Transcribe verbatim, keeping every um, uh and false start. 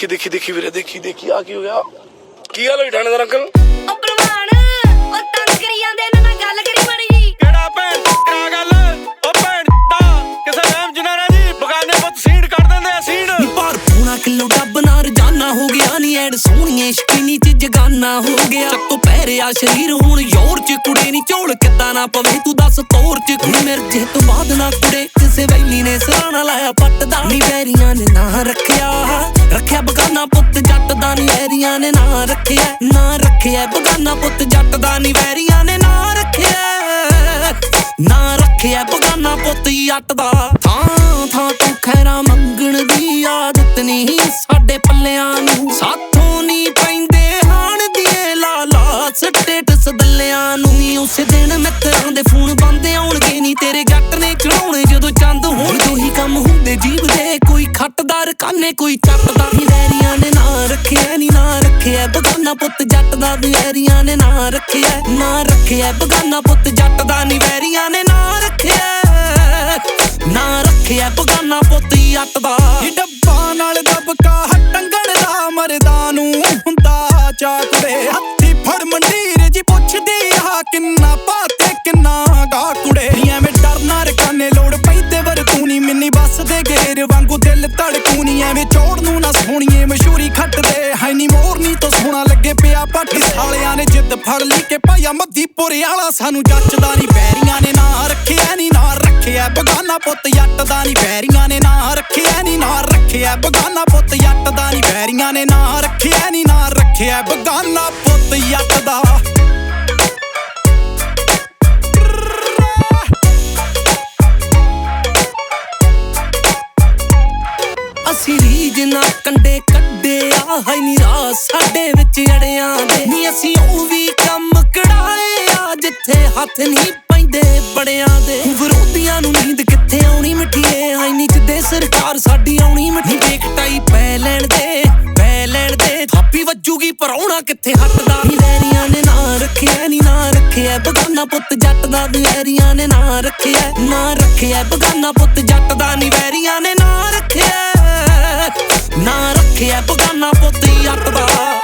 देखी देखी देखी वीरे देखी देखी आ की हो गया की गल होई थानेदार अंकल ओ भलवान ओ तंग करी जांदे ना मैं गल करी बड़ी जी केड़ा भैन करा गल ओ भैन दा किसे नाम जनारा जी बगाने पुੱਤ सीड़ कर दिंदे सीड़ पर पूना किलो डब ना रजाना हो गया नी एड सोहणीए शकीनी च जगाना हो गया ਚੱਤੋ ਪੈਰਿਆ शरीर ਹੁਣ ਯੋਰ ਚ ਕੁੜੇ ਨੀ ਝੋਲ ਕਿੱਦਾਂ ਨਾ ਪਵੇ ਤੂੰ ਦੱਸ ਤੋਰ ਚ ਕੁੜੀ ਮਿਰਜੇ ਤੋਂ ਬਾਅਦ ਨਾ ਕੁੜੇ ਕਿਸੇ ਵੈਲੀ ਨੇ ਸਰਾਣਾ ਲਾਇਆ ਪੱਟ ਦਾ ਨੀ ਵੈਰੀਆਂ ਨੇ ਨਾ ਰੱਖਿਆ ਰੱਖਿਆ ਬਗਾਨਾ ਪੁੱਤ ਜੱਟ ਦਾ ਨੀ ਵੈਰੀਆਂ ਨੇ ਨਾ ਰੱਖਿਆ ਨਾ ਰੱਖਿਆ ਬਗਾਨਾ ਪੁੱਤ ਜੱਟ ਦਾ ਨੀ ਵੈਰੀਆਂ ਨੇ ਨਾ ਰੱਖਿਆ ਨਾ ਰੱਖਿਆ ਬਗਾਨਾ ਪੁੱਤ ਜੱਟ ਦਾ ਥਾਂ ਥਾਂ ਤੂੰ ਖੈਰਾ ਮੰਗਣ ਦੀ ਆਦਤ ਨਹੀਂ ਸਾਡੇ ਪੱਲਿਆਂ ਨੂੰ ਸਾਥੋਂ ਨੀ ਪੈਂਦੇ ਹਾਣ ਦੀਏ ਲਾਲਾ ਸਟੇਟਸ ਦੱਲਿਆਂ ਨੂੰ ਨੀ ਉਸੇ ਦਿਨ ਮਿੱਤਰਾਂ ਦੇ ਫੋਨ ਬੰਦ ਆਉਣਗੇ ਨੀ ਤੇਰੇ ਜੱਟ ਨੇ ਚੜਾਉਣੇ ਜਦੋਂ ਚੰਦ ਹੋਣ ਦੋ ਹੀ ਕੰਮ ਹੁੰਦੇ ਜੀਵ ਦੇ ਕੋਈ ਖੱਟਦਾਰ ਕਾਨੇ ਕੋਈ ਚੱਟਦਾ ਨੀ ਵੈਰੀਆਂ ਨੇ ਨਾ ਰੱਖਿਆ ਨੀ ਨਾ ਰੱਖਿਆ ਬਗਾਨਾ ਪੁੱਤ ਜੱਟ ਦਾ ਨੀ ਵੈਰੀਆਂ ਨੇ ਨਾ ਰੱਖਿਆ ਨਾ ਰੱਖਿਆ ਬਗਾਨਾ ਪੁੱਤ ਜੱਟ ਦਾ ਨੀ ਵੈਰੀਆਂ ਨੇ ਨਾ ਰੱਖਿਆ ਨਾ ਰੱਖਿਆ ਬਗਾਨਾ ਪੁੱਤ ਜੱਟ ਦਾ ਡੱਬਾ ਨਾਲ ਦਬਕਾ ਟੰਗਣ ਦਾ ਮਰਦਾਂ ਨੂੰ ਹੁੰਦਾ ਚਾਕੜੇ ਹੱਥੀ ਫੜ ਮੰਡੀਰ ਜੀ ਪੁੱਛਦੀ ਆ ਕਿੰਨਾ ਪਾਤੇ ਕਿੰਨਾ ਗਾ ਕੁੜੇ ਐਵੇਂ ਡਰਨਾ ਰਕਾਨੇ ਲੋੜ ਪੈਂਦੇ ਵਰ ਤੂੰ ਨੀ ਮਿੰਨੀ ਬੱਸ ਦੇ ਗੇਰ ਵਾਂਗੂ ਦਿਲ ਧੜਕੂ ਨੀ ਐਵੇਂ ਚੋੜ ਨੂੰ ਨਾ ਸੋਹਣੀਏ ਮਸ਼ਹੂਰੀ ਖੱਟਦੇ ਹੈ ਨੀ ਮੋਰਨੀ ਤੋਂ ਸੋਹਣਾ ਲੱਗੇ ਪਿਆ ਪਾਠੀ ਸਾਲਿਆਂ ਨੇ ਜਿੱਦ ਫੜ ਲਈ ਕਿ ਭਾਈਆ ਮੱਦੀਪੁਰ ਵਾਲਾ ਸਾਨੂੰ ਜੱਚਦਾ ਨੀ ਪੈਰੀਆਂ ਨੇ ਨਾ ਰੱਖਿਆ ਨੀ ਨਾ ਰੱਖਿਆ ਬਗਾਨਾ ਪੁੱਤ ਜੱਟ ਦਾ ਨੀ ਪੈਰੀਆਂ ਨੇ ਨਾ ਰੱਖਿਆ ਨੀ ਨਾ ਰੱਖਿਆ ਬਗਾਨਾ ਪੁੱਤ ਜੱਟ ਦਾ ਨੀ ਪੈਰੀਆਂ ਨੇ ਨਾ ਰੱਖਿਆ ਨੀ ਨਾ ਰੱਖਿਆ ਬਗਾਨਾ ਪੁੱਤ ਜੱਟ ਦਾ ਅਸੀਂ ਰੀਜ ਨਾ ਕੰਡੇ ਕੱਢਿਆ ਹੈ ਨੀ ਰਾਹ ਸਾਡੇ ਵਿੱਚ ਅੜਿਆਂ ਦੇ ਨੀ ਅਸੀਂ ਉਹ ਵੀ ਕੰਮ ਕਢਾਏ ਆ ਜਿੱਥੇ ਹੱਥ ਨਹੀਂ ਪੈਂਦੇ ਬੜਿਆਂ ਦੇ ਵਿਰੋਧੀਆਂ ਨੂੰ ਨੀਂਦ ਕਿੱਥੇ ਆਉਣੀ ਮਿੱਠੀਏ ਹੈ ਨੀ ਜਿੱਦੇ ਸਰਕਾਰ ਸਾਡੀ ਆਉਣੀ ਮਿੱਠੀ ਦੇਖ ਟਾਈ ਪੈ ਲੈਣ ਦੇ ਪੈ ਲੈਣ ਦੇ ਥਾਪੀ ਵੱਜੂਗੀ ਪਰਾਉਣਾ ਕਿੱਥੇ ਹੱਟਦਾ ਨੀ ਵੈਰੀਆਂ ਨੇ ਨਾ ਰੱਖਿਆ ਨੀ ਨਾ ਰੱਖਿਆ ਬਗਾਨਾ ਪੁੱਤ ਜੱਟ ਦਾ ਨੀ ਵੈਰੀਆਂ ਨੇ ਨਾ ਰੱਖਿਆ ਨਾ ਰੱਖਿਆ ਬਗਾਨਾ ਪੁੱਤ ਜੱਟ ਦਾ ਨੀ ਵੈਰੀਆਂ ਨੇ ਨਾ ਰੱਖਿਆ ਨਾ ਰੱਖਿਆ ਬਗਾਨਾ ਪੁੱਤ ਜੱਟ ਦਾ